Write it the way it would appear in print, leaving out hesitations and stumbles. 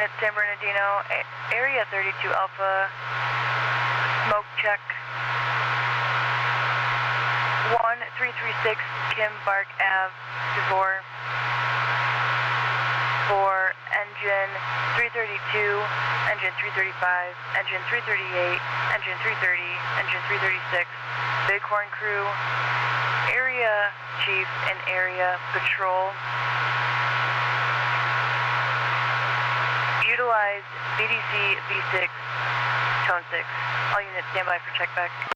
unit San Bernardino, area 32 Alpha, smoke check. 1336 Kim Bark Ave, before. For engine 332, engine 335, engine 338, engine 330, engine 336, Bighorn crew, area chief and area patrol. Utilize BDC V6, tone 6. All units stand by for check back.